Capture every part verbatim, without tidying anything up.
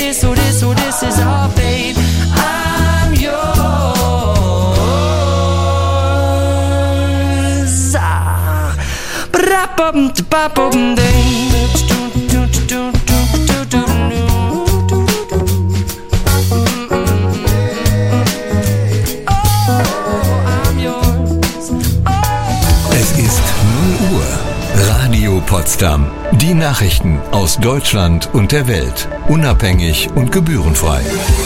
this, oh this, oh this is our fate. I'm yours. Ah. Ba-da-bum-da-ba-bum-ding. Radio Potsdam. Die Nachrichten aus Deutschland und der Welt. Unabhängig und gebührenfrei.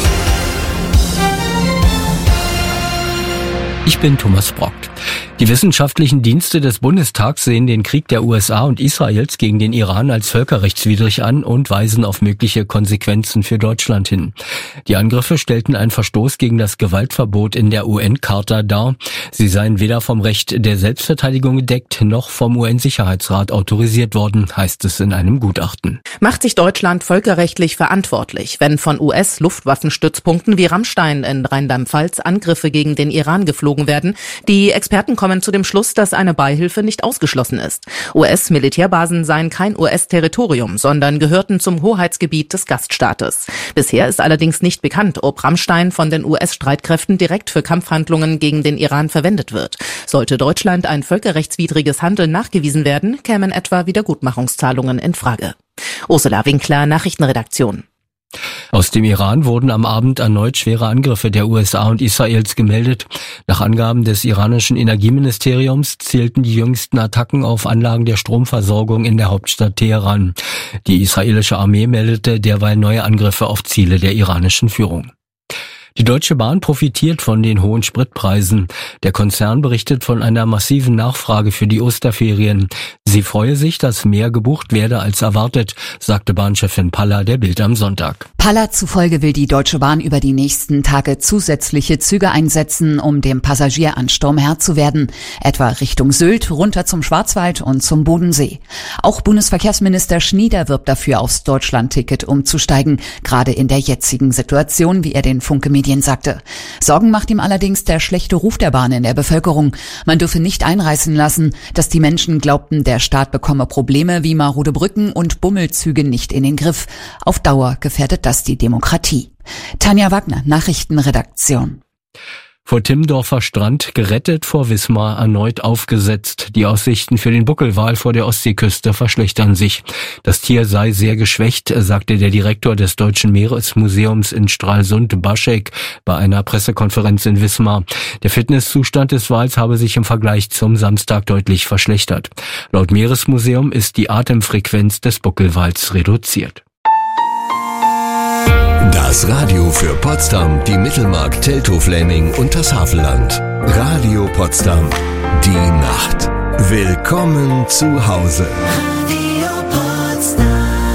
Ich bin Thomas Brockt. Die wissenschaftlichen Dienste des Bundestags sehen den Krieg der U S A und Israels gegen den Iran als völkerrechtswidrig an und weisen auf mögliche Konsequenzen für Deutschland hin. Die Angriffe stellten einen Verstoß gegen das Gewaltverbot in der U N-Charta dar. Sie seien weder vom Recht der Selbstverteidigung gedeckt, noch vom U N-Sicherheitsrat autorisiert worden, heißt es in einem Gutachten. Macht sich Deutschland völkerrechtlich verantwortlich, wenn von U S-Luftwaffenstützpunkten wie Ramstein in Rheinland-Pfalz Angriffe gegen den Iran geflogen werden? Die Experten kommen zu dem Schluss, dass eine Beihilfe nicht ausgeschlossen ist. U S-Militärbasen seien kein U S-Territorium, sondern gehörten zum Hoheitsgebiet des Gaststaates. Bisher ist allerdings nicht bekannt, ob Ramstein von den U S-Streitkräften direkt für Kampfhandlungen gegen den Iran verwendet wird. Sollte Deutschland ein völkerrechtswidriges Handeln nachgewiesen werden, kämen etwa Wiedergutmachungszahlungen in Frage. Ursula Winkler, Nachrichtenredaktion. Aus dem Iran wurden am Abend erneut schwere Angriffe der U S A und Israels gemeldet. Nach Angaben des iranischen Energieministeriums zielten die jüngsten Attacken auf Anlagen der Stromversorgung in der Hauptstadt Teheran. Die israelische Armee meldete derweil neue Angriffe auf Ziele der iranischen Führung. Die Deutsche Bahn profitiert von den hohen Spritpreisen. Der Konzern berichtet von einer massiven Nachfrage für die Osterferien. Sie freue sich, dass mehr gebucht werde als erwartet, sagte Bahnchefin Paller der Bild am Sonntag. Paller zufolge will die Deutsche Bahn über die nächsten Tage zusätzliche Züge einsetzen, um dem Passagieransturm Herr zu werden, etwa Richtung Sylt, runter zum Schwarzwald und zum Bodensee. Auch Bundesverkehrsminister Schnieder wirbt dafür, aufs Deutschlandticket umzusteigen, gerade in der jetzigen Situation, wie er den Funke Medien sagte. Sorgen macht ihm allerdings der schlechte Ruf der Bahn in der Bevölkerung. Man dürfe nicht einreißen lassen, dass die Menschen glaubten, der Staat bekomme Probleme wie marode Brücken und Bummelzüge nicht in den Griff. Auf Dauer gefährdet das die Demokratie. Tanja Wagner, Nachrichtenredaktion. Vor Timmendorfer Strand gerettet, vor Wismar erneut aufgesetzt. Die Aussichten für den Buckelwal vor der Ostseeküste verschlechtern sich. Das Tier sei sehr geschwächt, sagte der Direktor des Deutschen Meeresmuseums in Stralsund, Baschek, bei einer Pressekonferenz in Wismar. Der Fitnesszustand des Wals habe sich im Vergleich zum Samstag deutlich verschlechtert. Laut Meeresmuseum ist die Atemfrequenz des Buckelwals reduziert. Das Radio für Potsdam, die Mittelmark, Teltow-Fläming und das Havelland. Radio Potsdam. Die Nacht. Willkommen zu Hause. Radio Potsdam.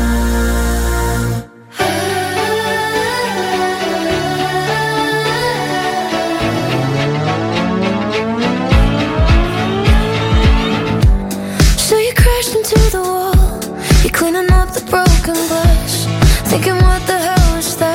So you crashed into the wall. You're cleaning up the broken glass. Thinking what the hell was that?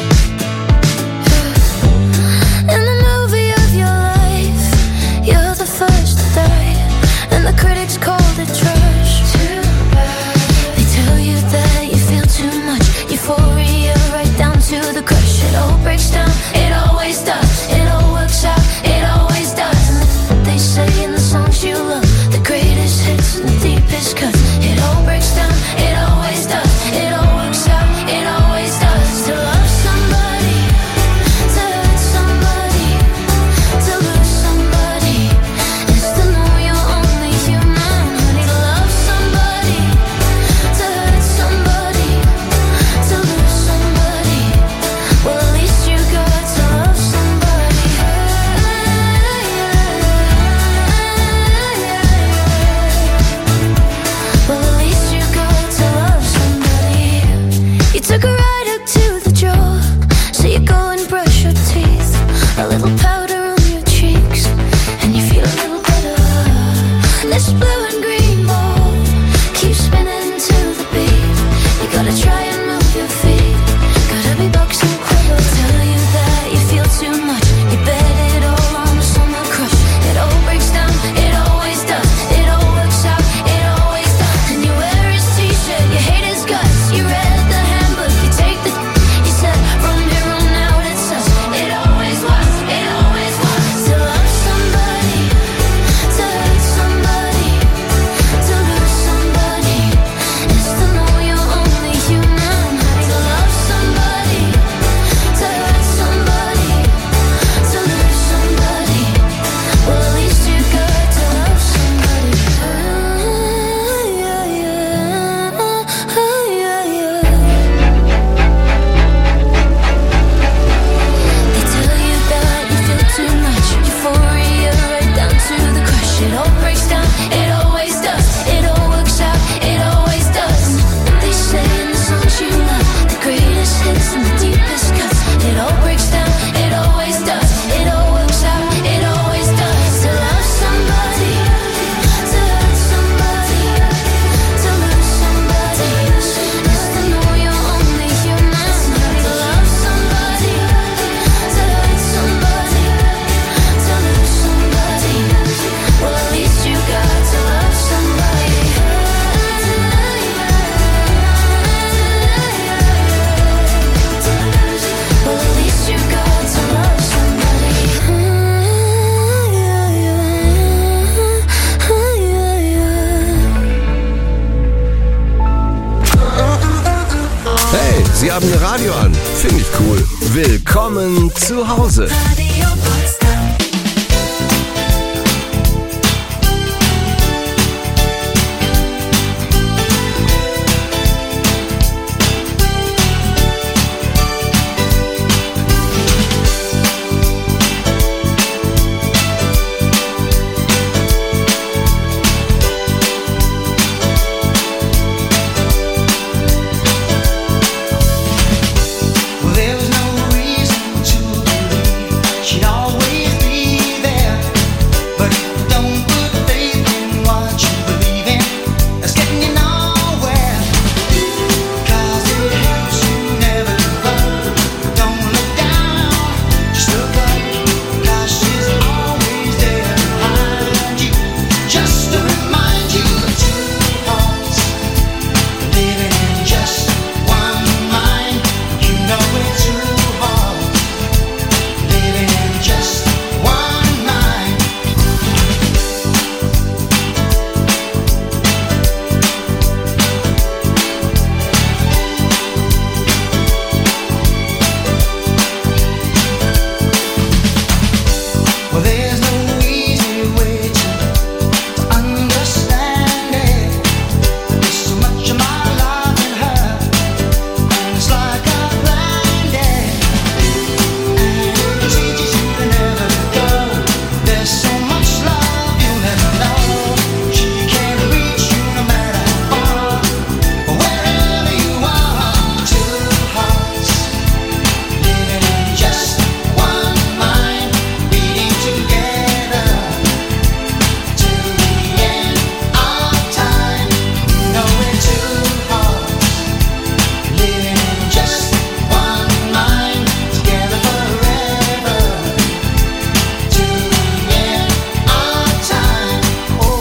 In the movie of your life, you're the first to die, and the critics called it trash. Too bad. They tell you that you feel too much euphoria, right down to the crush. It all breaks down, it always does. It all works out, it always does. And they say in the songs you love, the greatest hits and the deepest cuts. It all breaks down, it always does. It all works out, it always does. To love somebody, to hurt somebody, to lose somebody, is to know you're only human. Honey, to love somebody, to hurt somebody, to lose somebody. Well, at least you got to love somebody. lost in the deepest cuts. It all breaks down, it always does. It all works out, it always does. To love somebody, to hurt somebody, to lose somebody, is to know you're only human. To love somebody, to hurt somebody, to lose somebody. Well, at least you got to love somebody. Well, at least you got to love somebody. Hey, Sie haben Ihr Radio an. Finde ich cool. Willkommen zu Hause. Radio Potsdam. Well, there was no reason to believe she'd always be there. But if you don't put faith in what you believe in, that's getting you nowhere. 'Cause it helps you never give up. Don't look down, just look up. 'Cause she's always there behind you, just to remind you of two hearts living in just one mind. You know it's two hearts living in just one mind. Well, there's no easy way to understand it. There's so much of my life in her, and it's like a blinded. And it teaches you to never go. There's so much love you'll never know. She can't reach you no matter how far, or wherever you are. Two hearts living in just one mind, beating together till the end of time. You know we're two hearts living in just one mind, together forever till the end of time. Oh,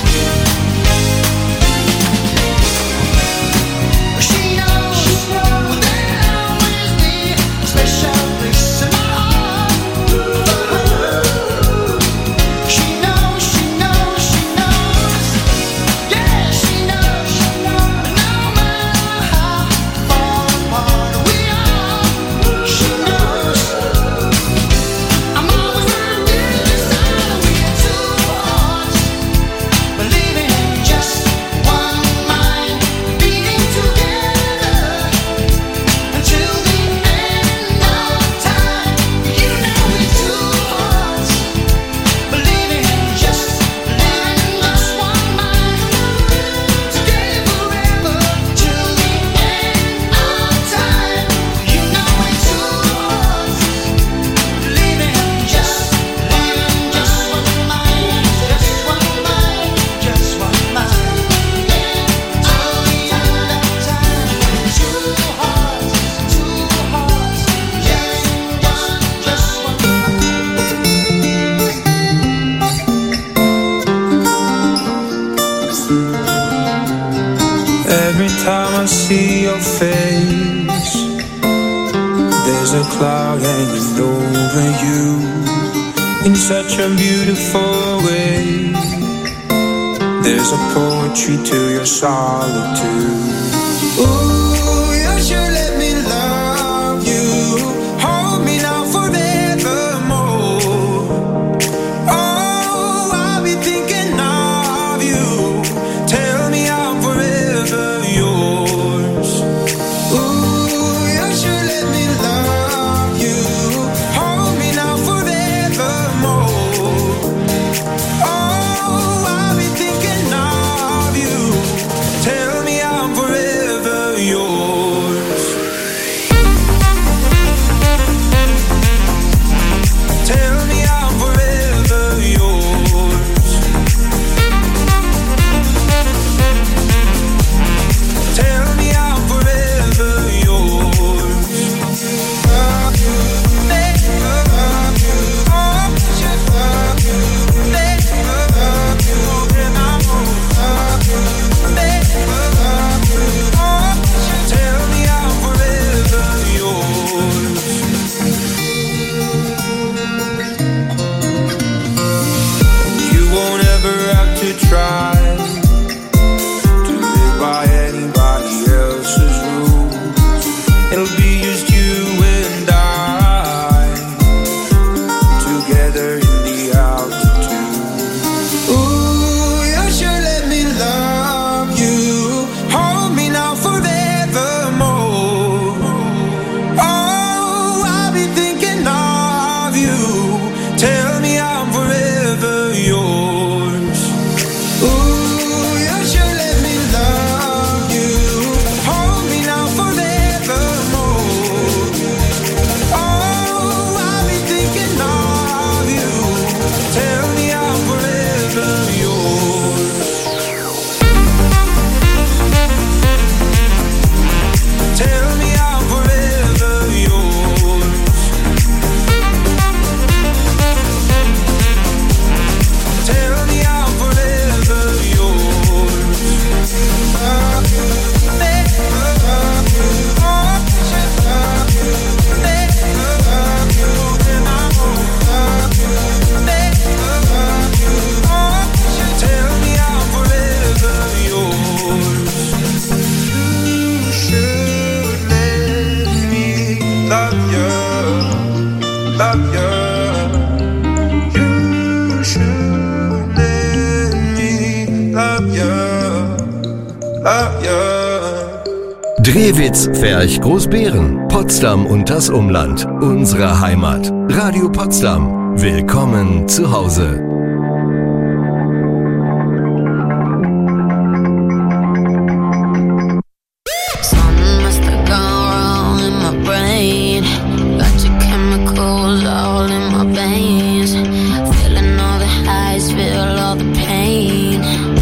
she knows there'll always be a special place in my heart for her. She knows, she knows, she knows. Yeah, she knows, she knows. No matter how far apart we are, she knows. I'm always right there beside her. We're two hearts, believing in just one mind, beating together until the end of time. You know we're two hearts, believing in just, living in just one mind, together forever till the end of time. You know we're two hearts, believing in just, living in just one mind, just one mind, just one mind. Till the end of time, we're two hearts, two hearts, just one, just one Every time I see your face, there's a cloud hanging over you in such a beautiful way. There's a poetry to your solitude. Ooh, you should let me love you. Hold me now forevermore. Oh, I'll be thinking of you. Tell me I'm forever yours. Ooh, you should let me love you. Hold me now forevermore. Oh, I'll be thinking of you. Tell me I'm forever yours. love you, love you. You should let me love you, love you. Drehwitz, Ferch, Großbeeren, Potsdam und das Umland. Unsere Heimat. Radio Potsdam. Willkommen zu Hause. Something must have gone wrong in my brain. Got your chemicals all in my veins. Feeling all the highs, feel all the pain.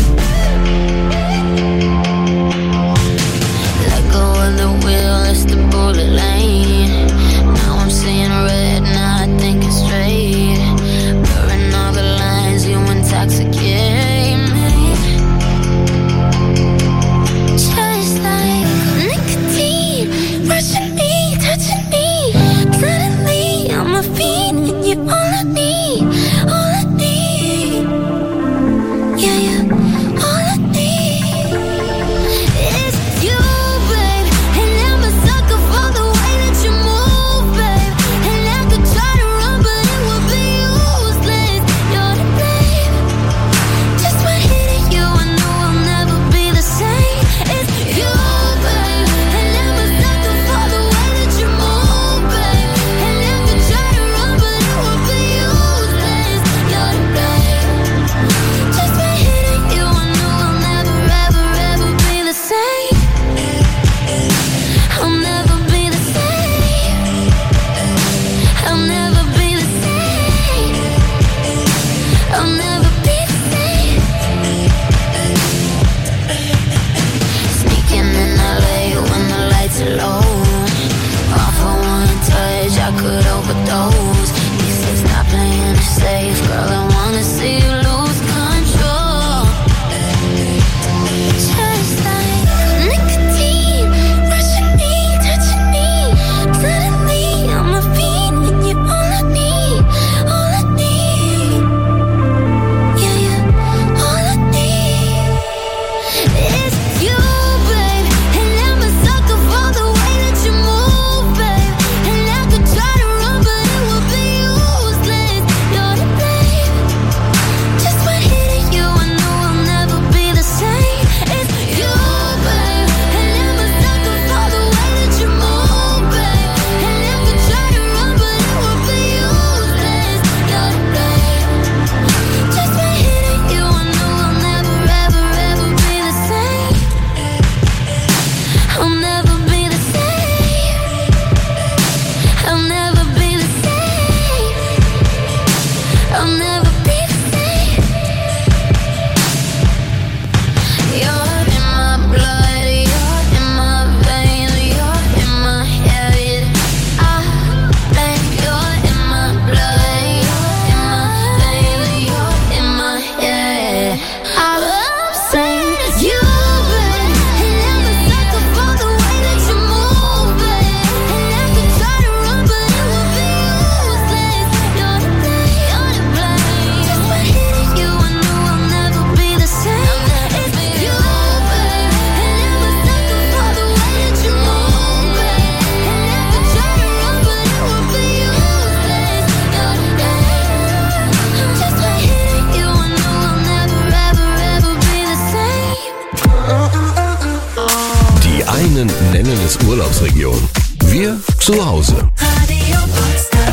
Let go of the wheel, it's the bullet lane. Now I'm seeing red, now I think it's straight. Blurring all the lines, you intoxicate me. Just like nicotine, rushing me, touching me. Suddenly I'm a fiend, and you're all I need, all I need. Yeah, yeah, all I need is you, babe. And I'm a sucker for the way that you move, babe. And I could try to run, but it would be useless. You're the blame. Just by hitting you, I know I'll never be the same. It's you, babe. And I'm a sucker for the way that you move, babe. And I could try to run, but it would be useless. You're the blame. Just by hitting you, I know I'll never, ever, ever be the same. I'll never be the same. I'll never be the same. I'll never be the same. Sneaking in L A when the lights are low. All for one touch, I could overdose. You said stop playing it safe, girl. I wanna see you lose control. Just like nicotine, rushing me, touching me. Suddenly I'm a fiend, and you're all I need, all I need. Yeah, yeah, all I need is you, babe. And I'm a sucker for the way that you move, babe. And I could try to run, but it would be useless. You're the blame. Just by hitting you, I know I'll never be the same. It's you, babe. And I'm a sucker for the way that you move, babe. And I could try to run, but it would be useless. You're the blame. Just by hitting you, I know I'll never, ever, ever be the same. I'll never be the same. I'll never be the same. I'll never be the same. You're in my blood, you're in my veins, you're in my head. I think you're in my blood, you're in my veins, you're in my head. I'm saying you, babe. And I'm a sucker for the way that you move, babe. And I could try to run, but it would be useless. You're the blame, you're the blame. Just by hitting you, I know I'll never be the same. It's you, babe. And I'm a sucker for the way that you move, babe. And I could try to run, but it would be useless. You're the blame. Just by hitting you, I know I'll never, ever, ever be the same. Die einen nennen es Urlaubsregion. Wir zu Hause. Radio Potsdam.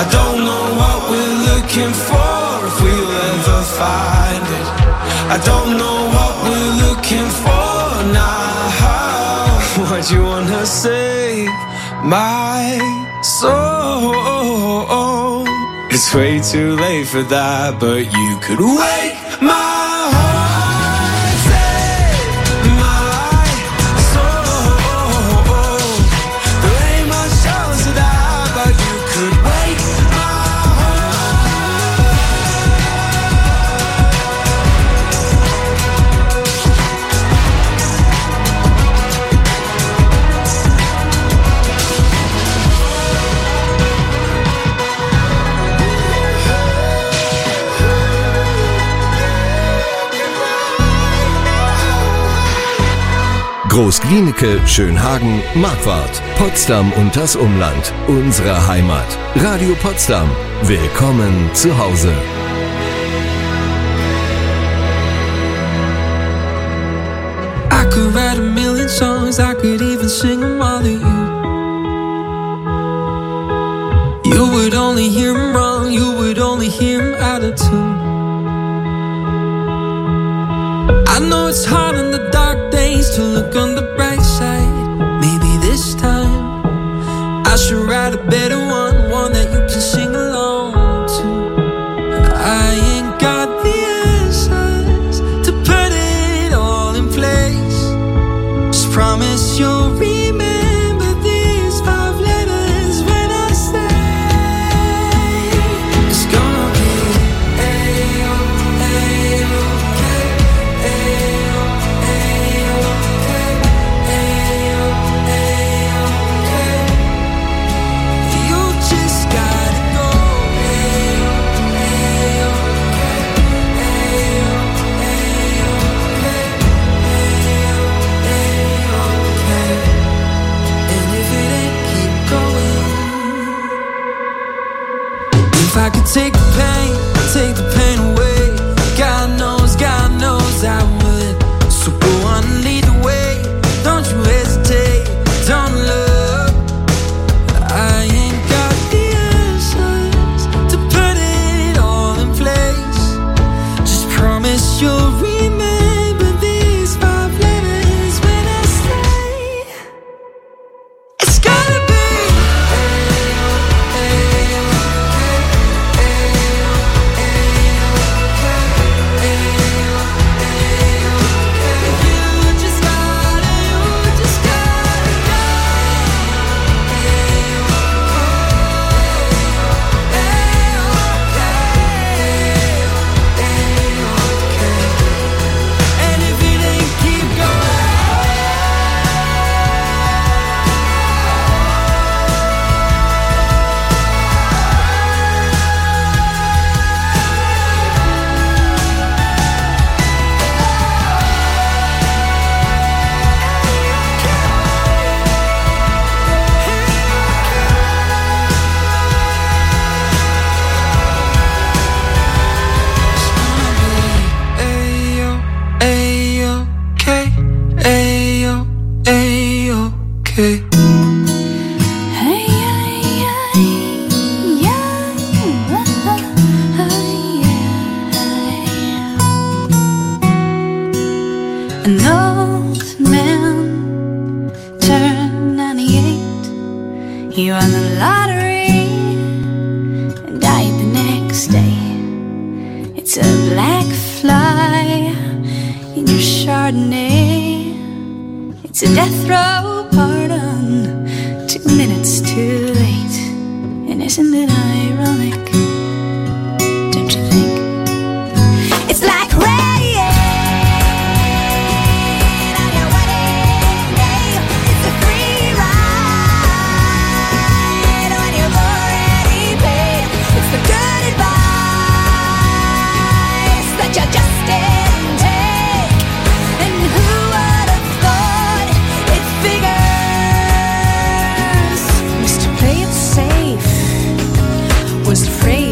I don't know what we're looking for, if we'll ever find it. I don't know what we're looking for now. What you wanna save my soul? It's way too late for that, but you could wake my heart, save my soul. There ain't much chance of that, but you could wake my Groß-Glienicke, Schönhagen, Marquardt, Potsdam und das Umland. Unsere Heimat. Radio Potsdam. Willkommen zu Hause. I could write a million songs, I could even sing them all to you. You would only hear them wrong, you would only hear them out of tune. I know it's hard in the dark days to look on the bright side. Maybe this time I should write a better one, one that you can sing along to. I ain't got the answers to put it all in place. Just promise you'll remember these five letters when I say it's gonna be A-O, A-O-K, A-O, A-O-K, A-O, A-O-K. You just gotta go A-O, A-O-K, A-O, A-O-K, A-O, A-O-K. And if it ain't, keep going. If I could take the pain, take the pain away, God knows, God knows I would. So go on and lead the way. Don't you hesitate, don't look. I ain't got the answers to put it all in place. Just promise you'll remember these five letters when I say it's gonna be you just gotta, you just gotta go. And if it ain't, keep going. Ayo, ayo-K, ayo, ayo-K. Hey, hey, hey, yeah, yeah. An old man turned ninety-eight. He won the lottery and died the next day. It's a black fly in your Chardonnay. It's a death row pardon, two minutes too late. And isn't it ironic? Don't you think? It's like rain on your wedding day. It's a free ride when you've already paid. It's the good advice that you just didn't take. And who would have thought it figures? Mister Play It Safe was afraid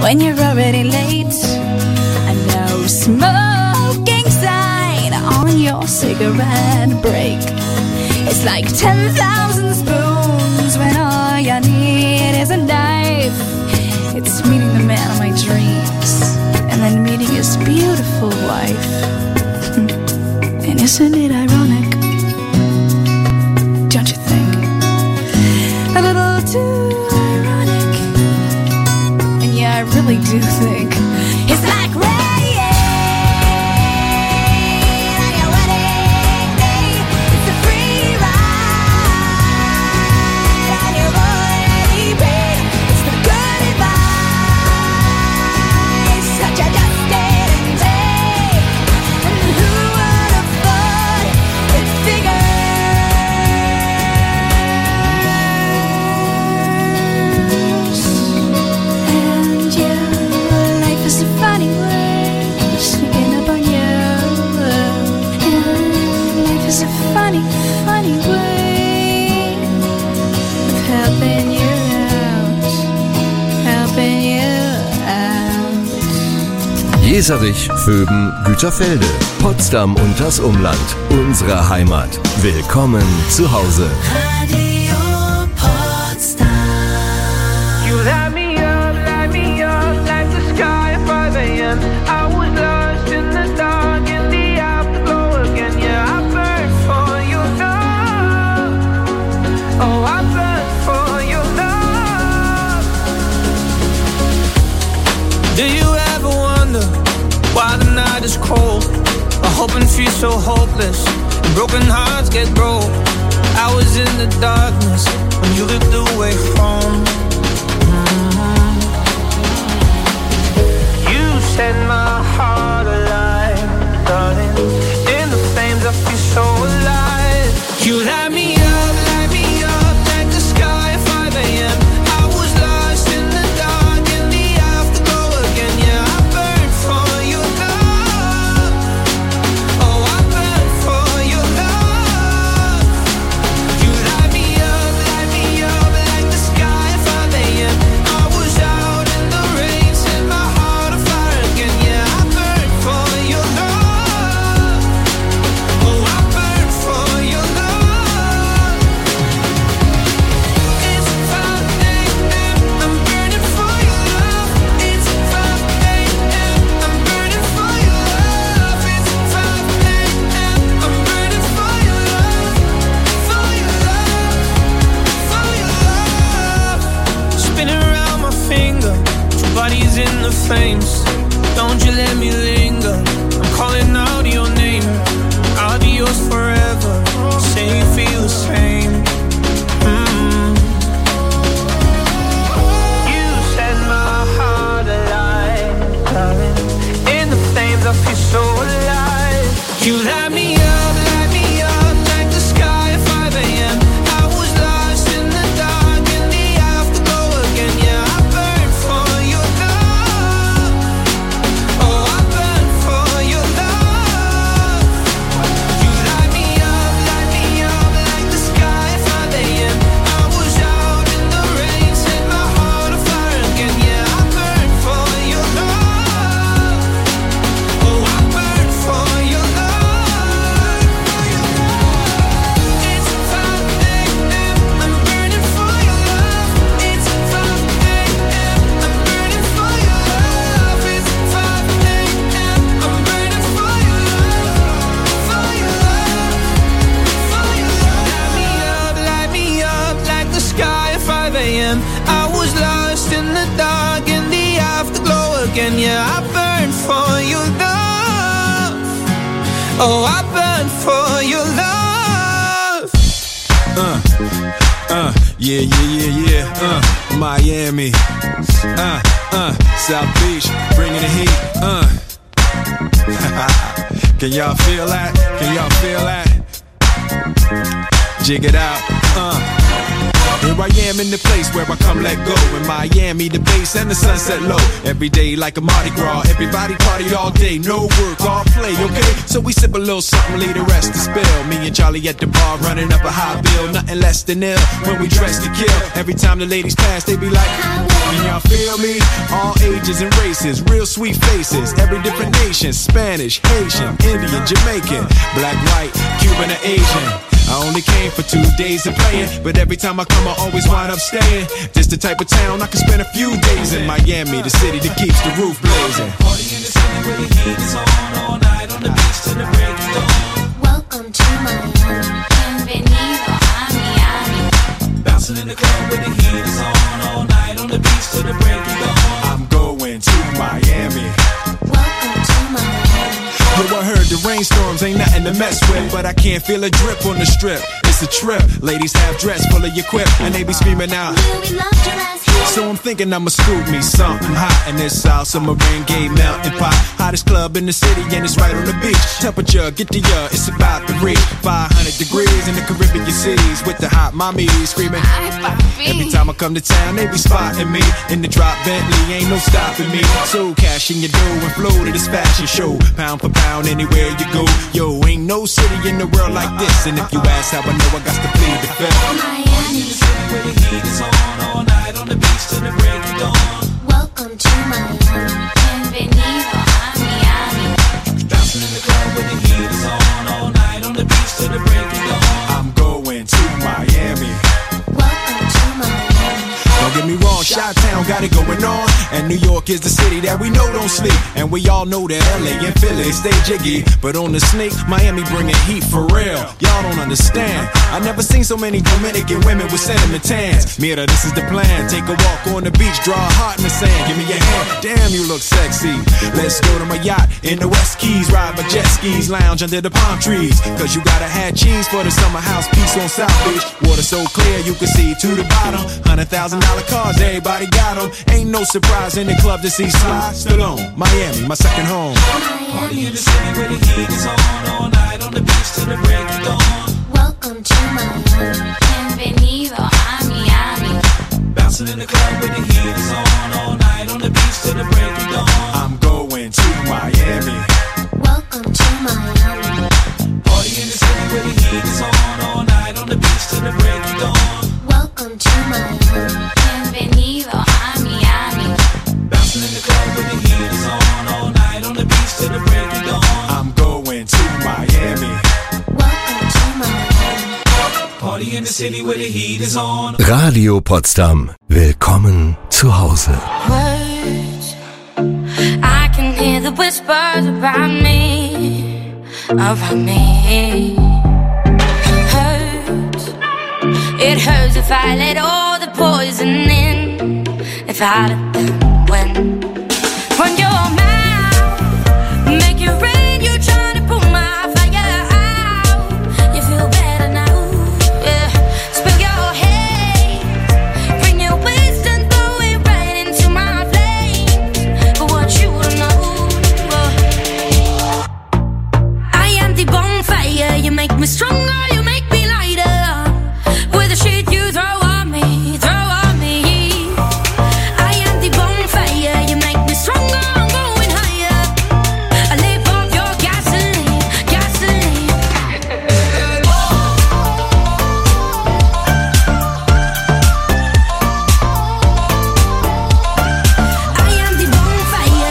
when you're already late. And no smoking sign on your cigarette break. It's like ten thousand spoons when all you need is a knife. It's meeting the man of my dreams and then meeting his beautiful wife. And isn't it ironic? Don't you think? A little too ironic. And yeah, I really do think it's like rain on your wedding day. It's a free ride on your already paid. It's the good advice that you just didn't take. And who would have thought it figures? And yeah, life is a funny way sneaking up on you. And life is a funny, funny way of helping you out, helping you out. Jeserich, Vöben, Güterfelde, Potsdam und das Umland. Unsere Heimat. Willkommen zu Hause. Radio Potsdam. You light me up, light me up like the sky at five a.m. I was lost in the dark in the afterglow again. Yeah, I burn for your love. Oh, I burn for your love. Do you ever wonder why the night is cold? I hope and feel so hopeless, and broken hearts get broke. I was in the darkness when you lit the way home. Mm-hmm. You set my heart alive, darling. In the flames I feel so alive. You light me up, light me up like the sky at five a.m. I was lost in the dark in the afterglow again. Yeah, I burn for your love. Oh, I burn for your love. You light me up, light me up like the sky at five a.m. I was out in the rain, set my heart on fire again. Yeah, I burn for your love. Oh, I burn for your love. It's five a.m. I'm burning for your love. It's five a.m. I'm burning for your love. It's five a.m. I'm burning for your love. For your love. For your love. Spinning around my finger, two bodies in the flames. Don't you let me linger. I'm calling out your name. I'll be yours forever. Say you feel the same. Mm. You set my heart alive, darling. In the flames I feel so alive. You light me up, light me up like the sky at five a.m. I was lost in the dark in the afterglow again. Yeah, I burn for your love. Oh, I burn for your love. You light me up, light me up like the sky at five a.m. I was out in the rain, set my heart on fire again. Yeah, I burn for your love. Oh, I burn for your love. It's five a.m. I'm burning for your love. It's five a.m. I'm burning for your love. It's five a.m. I'm burning for your love. For your love. For your love. Light me up, light me up like the sky at five a.m. I was lost in the dark in the afterglow again. Yeah, I burn for your love. Oh, I burn for your love. Uh, uh, yeah, yeah, yeah, yeah. Uh, Miami. Uh, uh, South Beach, bringing the heat. Uh. Can y'all feel that? Can y'all feel that? Jig it out. Uh. Here I am in the place where I come let go. In Miami, the bass and the sunset low. Every day like a Mardi Gras. Everybody party all day. No work, all play, okay? So we sip a little something, leave the rest to spill. Me and Charlie at the bar running up a high bill. Nothing less than ill when we dress to kill. Every time the ladies pass, they be like, can y'all feel me? All ages and races, real sweet faces. Every different nation, Spanish, Haitian, Indian, Jamaican, black, white, Cuban, or Asian. I only came for two days of playing, but every time I come I always wind up staying. This the type of town I can spend a few days in. Miami, the city that keeps the roof blazing. Party in the city where the heat is on, all night on the beach till the break of dawn. Welcome to Miami. Bienvenido a Miami. Bouncing in the club where the heat is on, all night on the beach till the break of dawn. I'm going to Miami. Welcome to Miami. Yo, I heard the rainstorms ain't nothing to mess with, but I can't feel a drip on the strip. It's a trip. Ladies have dress full of your quip, and they be screaming out, Will we love your ass here? so I'm thinking I'ma scoop me something hot in this South Summer rain gay melting pot. Hottest club in the city and it's right on the beach. Temperature, get the uh, it's about to reach five hundred degrees in the Caribbean cities with the hot mommies screaming. Every time I come to town, they be spotting me in the drop Bentley, ain't no stopping me. So cash in your dough and flow to this fashion show, pound for pound anywhere you go. Yo, ain't no city in the world like this, and if you ask how I know, I got to plead the fifth. Party in the city where the heat is on, all night on the beach till the break of dawn. Welcome to Miami. Bienvenido a Miami. Bouncing in the club where the heat is on, all night on the beach till the break of dawn. I'm going to Miami. Welcome to Miami. Don't get me wrong, Chi-Town got it going on, and New York is the city that we know don't sleep. And we all know that L A and Philly stay jiggy, but on the sneak, Miami bringing heat for real. Y'all don't understand. I never seen so many Dominican women with cinnamon tans. Mira, this is the plan. Take a walk on the beach, draw a heart in the sand. Give me your hand. Damn, you look sexy. Let's go to my yacht in the West Keys, ride my jet skis, lounge under the palm trees. Cause you gotta have cheese for the summer house piece on South Beach. Water so clear you can see to the bottom. Hundred thousand dollar cars, everybody got them. Ain't no surprise in the club to see Sly Stallone. Miami, my second home. Party in the city where the heat is on, all night on the beach till the break of dawn. Welcome to Miami. Bienvenido a Miami. Bouncing in the club where the heat is on, all night on the beach till the break of dawn. I'm going to Miami. Welcome to Miami. Party in the city where the heat is on, all night on the beach till the break of dawn. Welcome to Miami. Bienvenido a Miami. Bouncing in the club where the heat is on, all night on the beach till the break of dawn. I'm going to Miami. Welcome to Miami. Party in the city where the heat is on. Radio Potsdam. Willkommen zu Hause. Words, I can hear the whispers around me, around me. Hurts, it hurts if I let all the poison in, if I let them win. Run your mouth, make it rain, you're trying to pull my fire out. You feel better now, yeah. Spill your hate, bring your waste and throw it right into my flames. But what you don't know, uh, I am the bonfire, you make me stronger, you make me lighter. With the shit you throw on me, throw on me. I am the bonfire, you make me stronger, I'm going higher. I live off your gasoline, gasoline. I am the bonfire.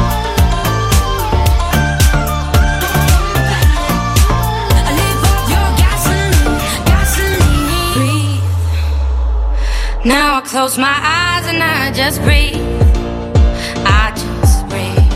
I live off your gasoline, gasoline. Breathe. Now I close my eyes and I just breathe. I just breathe.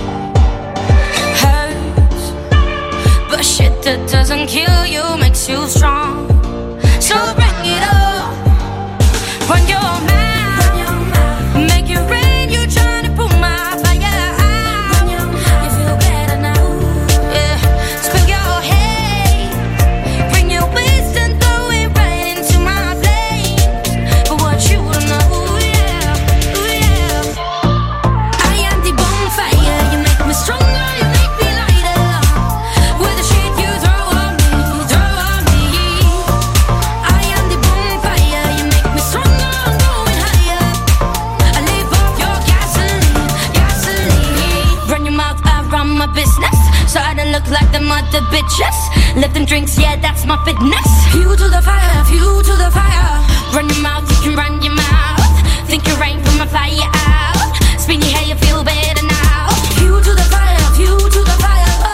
Hurts, but shit that doesn't kill you makes you strong. So bring it up. Run your mouth, make it rain. You're trying to pull my fire out. You feel better now, yeah. Spill your hate, bring your waste and throw it right into my flames. But what you don't know, yeah, yeah. my business. So I don't look like the mother bitches. Lifting drinks, yeah, that's my fitness. Fuel to the fire, fuel to the fire. Run your mouth, you can run your mouth. Think you rain from a fire out. Spin your hair, you feel better now. Fuel to the fire, fuel to the fire. Oh.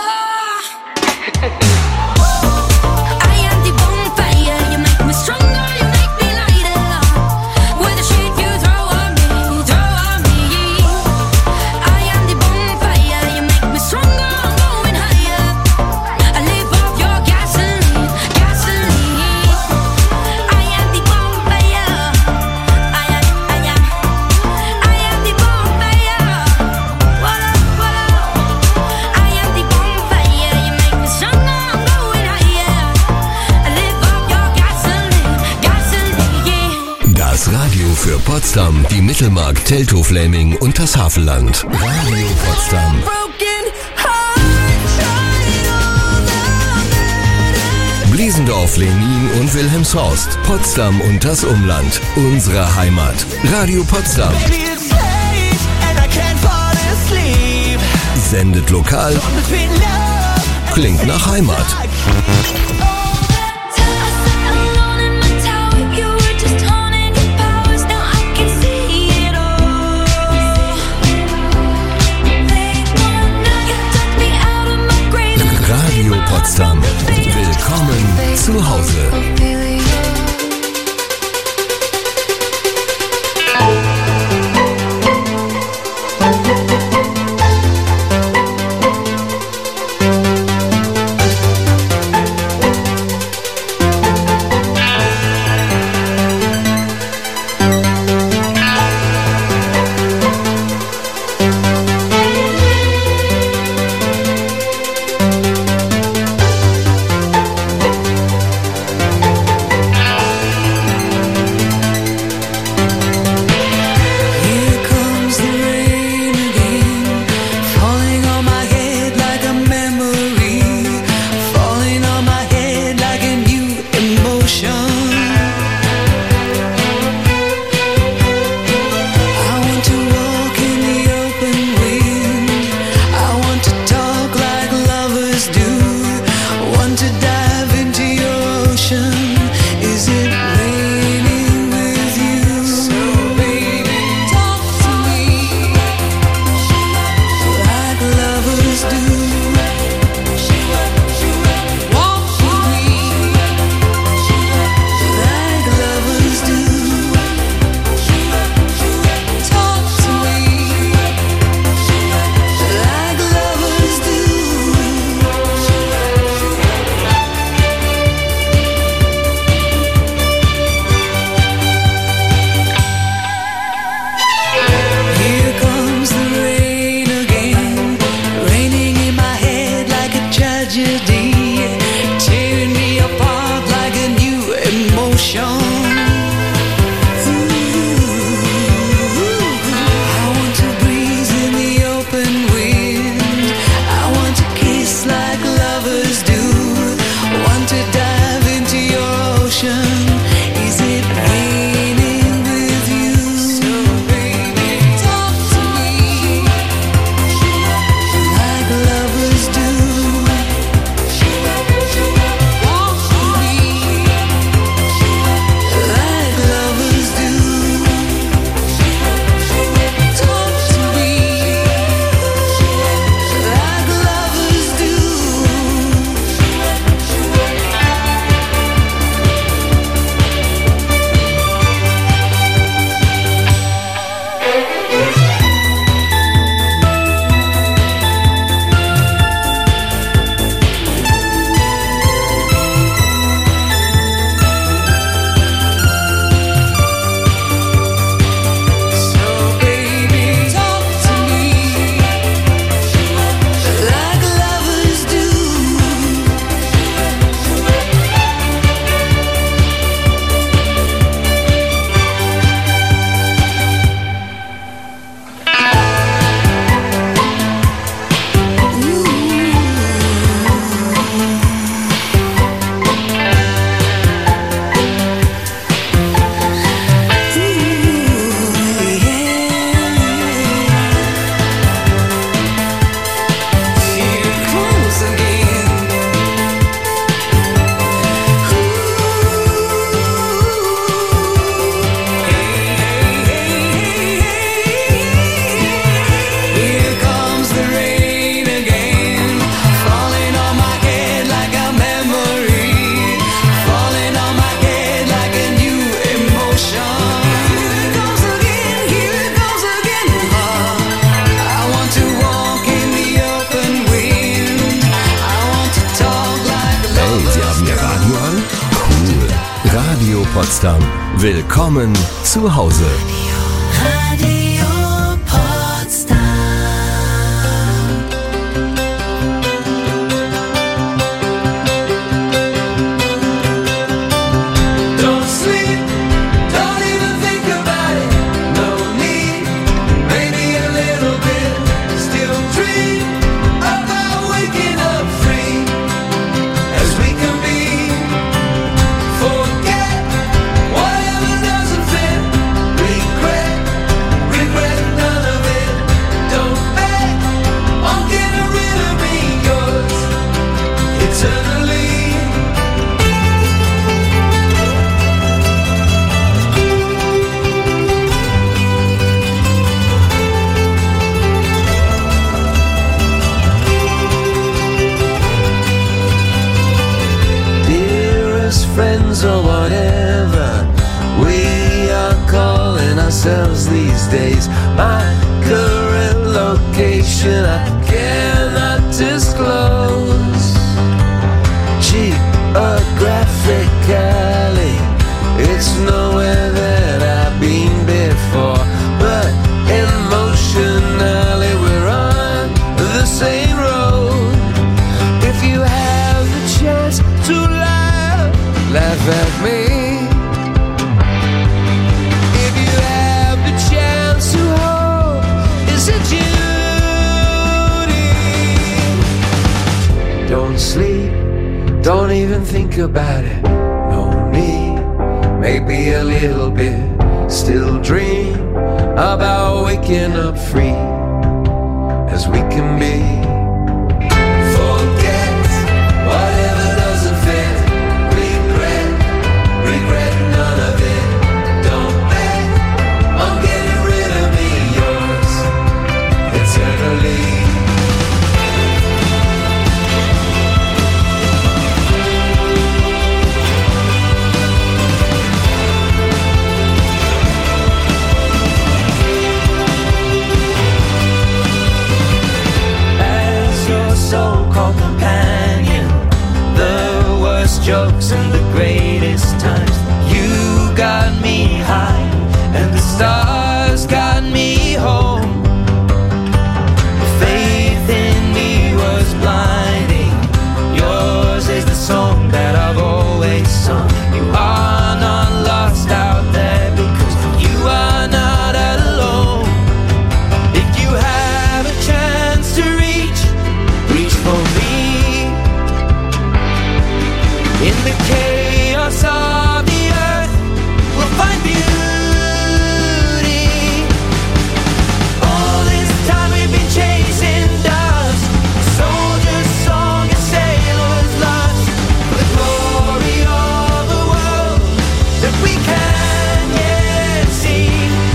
I am the bonfire, you make me stronger, you make me lighter. With the shit you throw on me, throw on me. I am the bonfire, you make me stronger, I'm going higher. I live off your gasoline, gasoline. I am the bonfire. I am, I am, I am the bonfire. Voila, voila. I am the bonfire, you make me stronger, I'm going higher. I live off your gasoline, gasoline. Das Radio für Potsdam, die Mittelmark, Teltow-Fläming und das Havelland. Radio Potsdam. Bliesendorf, Lenin und Wilhelmshorst. Potsdam und das Umland. Unsere Heimat. Radio Potsdam. Maybe it's late and I can't fall asleep. Sendet lokal. Between love Klingt nach Heimat. Alone in my tower, you were just haunting your powers. Now I can see it all. They wanna, you took me out of my grave. Radio Potsdam. Willkommen zu Hause. Here comes the rain again, falling on my head like a memory, falling on my head like a new emotion. I want to walk in the open wind, I want to talk like lovers do, want to dive into your ocean. Is it raining with you? So baby, talk to me like lovers do. Walk with me like lovers do. Talk to me like lovers do. Here comes the rain again, raining in my head like a tragedy, tearing me apart like a new emotion. I want to breathe in the open wind, I want to kiss like lovers do, want to dive into your ocean. Is it raining with you? So baby, talk to me like lovers do. Potsdam. Willkommen zu Hause. Radio Potsdam. Don't sleep, don't even think about it. No need, maybe a little bit. Still dream about waking up free as we can be. Forget whatever doesn't fit. Regret, regret none of it. Don't bet on getting rid of me, yours eternally. Dearest friends or whatever we are calling ourselves these days. My current location I cannot disclose. Geographically, it's nowhere that I've been before, but emotionally we're on the same road. If you have the chance to laugh, laugh at me. If you have the chance to hope, is it Judy? Don't sleep, don't even think about it. No need, maybe a little bit. Still dream about waking up free as we can be. Forget whatever doesn't fit. Regret, regret none of it. Don't bet on getting rid of me, yours eternally. As your so-called companion, the worst jokes and the greatest times. You got me high, and the stars got me home. Faith in me was blinding. Yours is the song that I've always sung. You are not lost out there because you are not alone. If you have a chance to reach, reach for me. In the chaos of the earth, we'll find beauty. All this time we've been chasing dust, soldier's song and sailor's lust, for the glory of the world that we can yet see.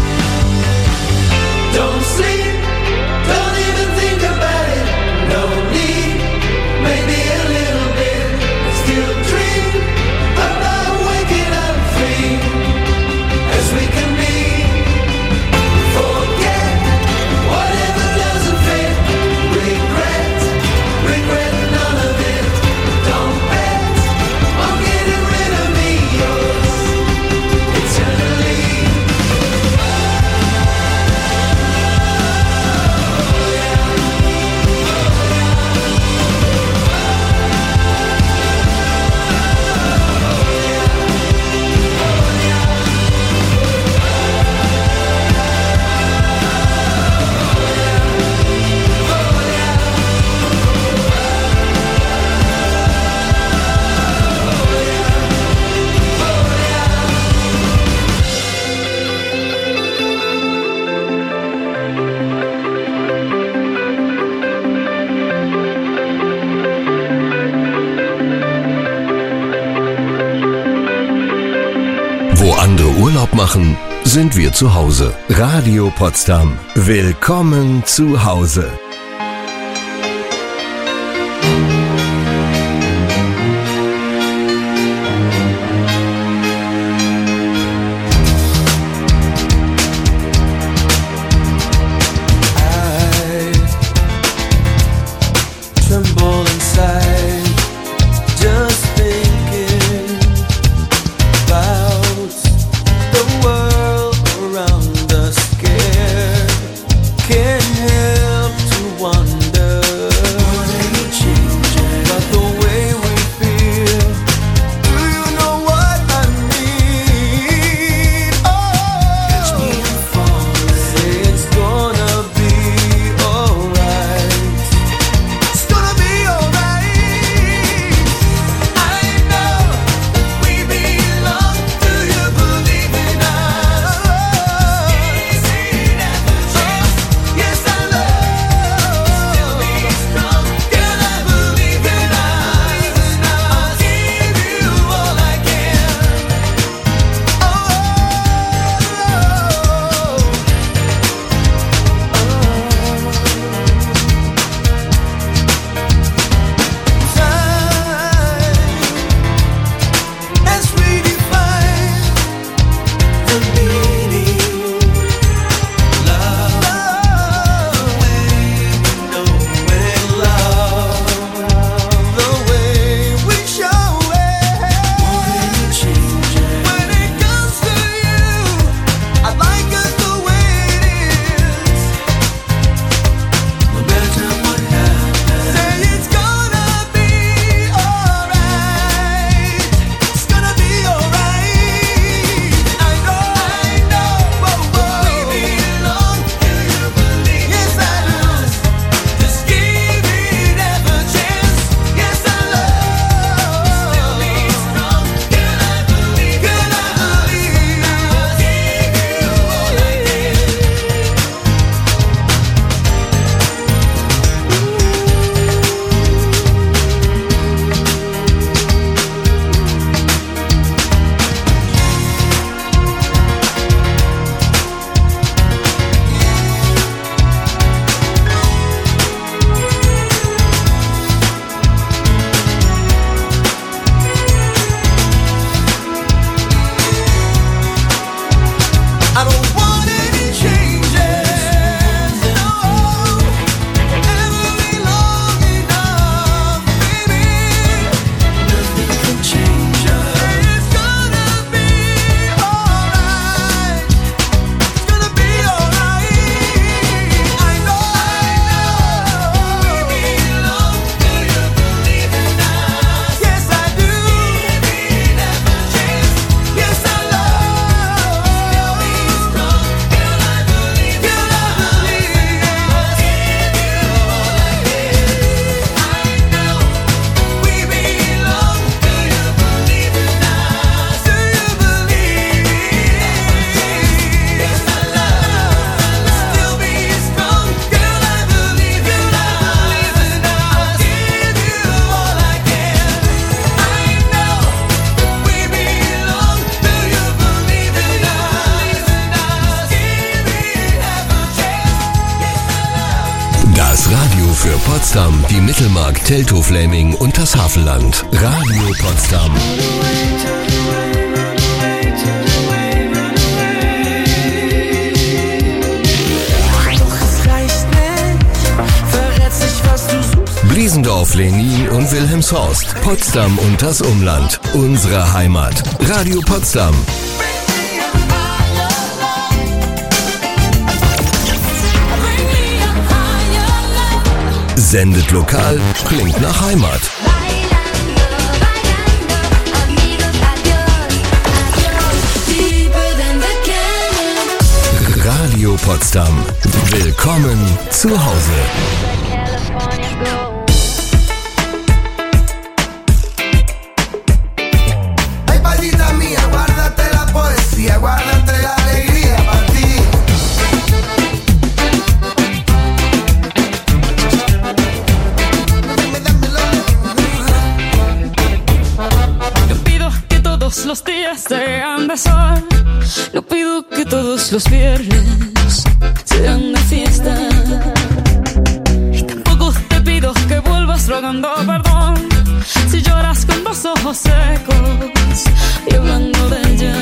Don't sleep, don't even think about it. No need, maybe a little bit. Still dream about waking up free as we can be. Forget whatever doesn't fit. Regret, regret none of it. Don't bet on getting rid of me, yours eternally. Wo andere Urlaub machen, sind wir zu Hause. Radio Potsdam. Willkommen zu Hause. Tremble inside, just thinking about Potsdam, die Mittelmark, Teltow-Fläming und das Havelland. Radio Potsdam. Bliesendorf, Lenin und Wilhelmshorst. Potsdam und das Umland. Unsere Heimat. Radio Potsdam. Sendet lokal, klingt nach Heimat. Radio Potsdam. Willkommen zu Hause. Ay, palita mía, guárdate la poesía, guárdate la alegría para ti. No pido que todos los días sean de sol, no pido que todos los viernes sean de fiesta. Y tampoco te pido que vuelvas rogando perdón si lloras con los ojos secos y hablando de ella.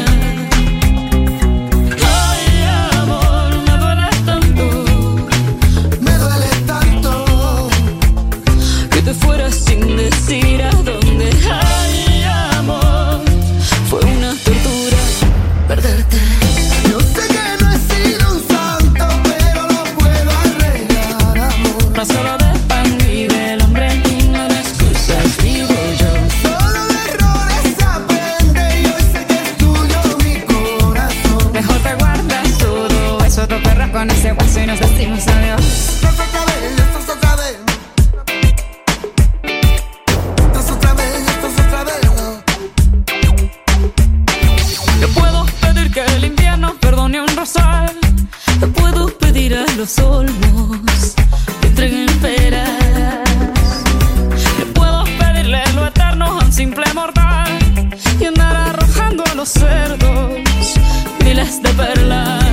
Ay, amor, me duele tanto, Me duele tanto que te fueras sin decir a dónde. Ay, amor, fue una tortura perderte. Yo sé que no he sido un santo, pero lo puedo arreglar, amor. No solo de pan vive el hombre y no de excusas vivo yo. Solo de errores aprende y hoy sé que es tuyo mi corazón. Mejor te guardas todo eso, te perras con ese hueso y nos decimos adiós. Esto es otra vez, esto es otra vez. Esto es otra vez, esto es otra vez. Yo puedo pedir que el invierno perdone un rosal, yo puedo pedir a los olmos que entreguen peras. Yo puedo pedirle lo eterno a un simple mortal y andar arrojando a los cerdos miles de perlas.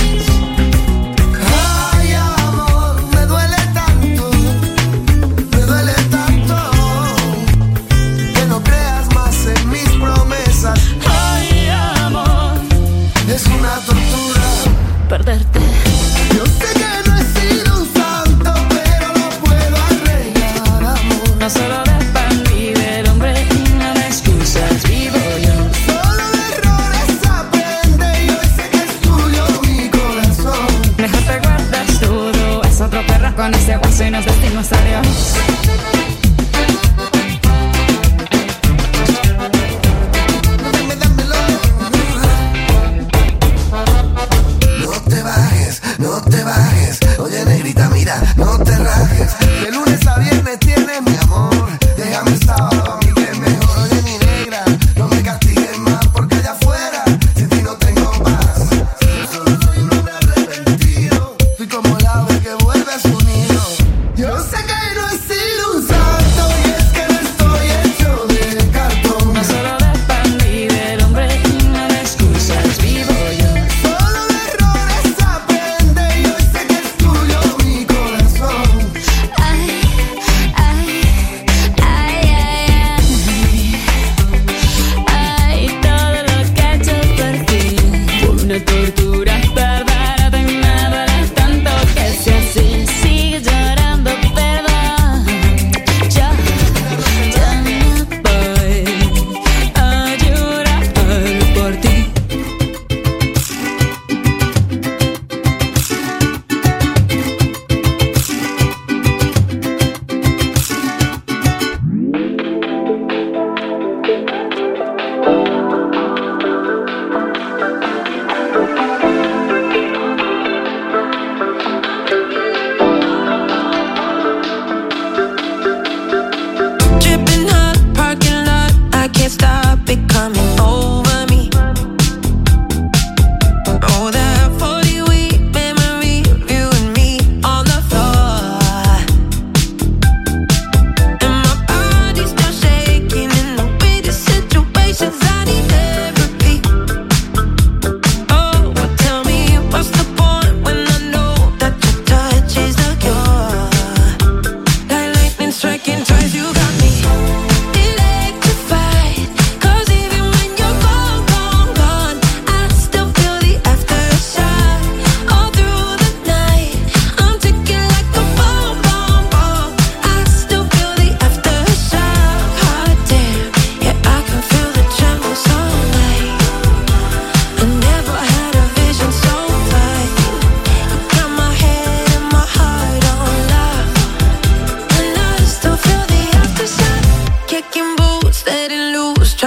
Ay, amor, me duele tanto, me duele tanto que no creas más en mis promesas. Ay, amor, Es una tortura. perderte. Yo sé que no he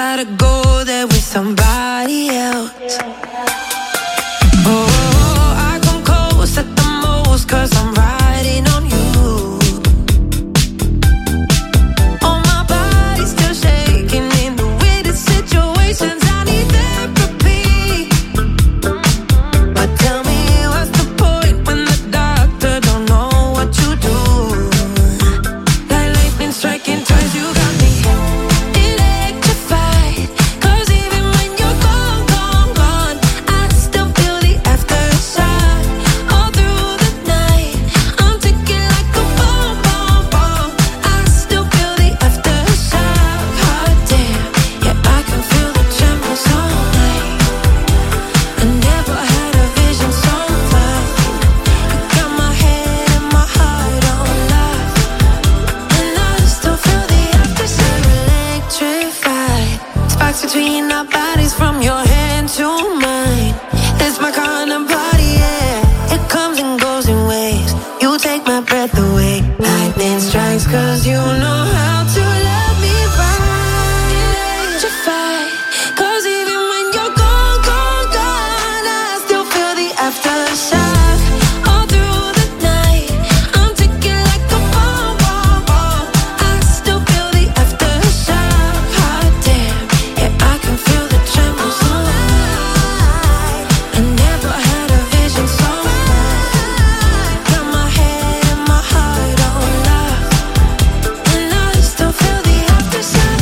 gotta go there with somebody else. Oh, I come close at the most, cause I'm riding on you. Oh, my body's still shaking in the weirdest situations. I need therapy. But tell me, what's the point when the doctor don't know what you do? Like lightning striking twice, you got me electrified. Cause even when you're gone, gone, gone, I still feel the aftershock. All through the night, I'm ticking like a bomb, bomb, bomb. I still feel the aftershock. Hot damn, yeah, I can feel the tremors all night. I never had a vision so fine. You got my head and my heart on lock, and I still feel the aftershock. Electrified, sparks between our bodies from your hand to mine. It's my kind of body, yeah. It comes and goes in waves. You take my breath away. Lightning strikes cause you know how to love me right. Electrified, cause even when you're gone, gone, gone, I still feel the aftershock. All through the night, I'm ticking like a bomb, bomb, bomb. I still feel the aftershock. Hot damn, yeah, I can feel the tremors all night. I never had a vision so bright. Got my head and my heart on lock, and I still feel the aftershock.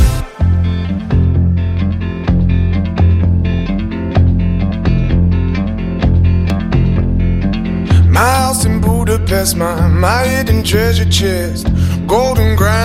My house in Budapest, my, my hidden treasure chest, golden grand.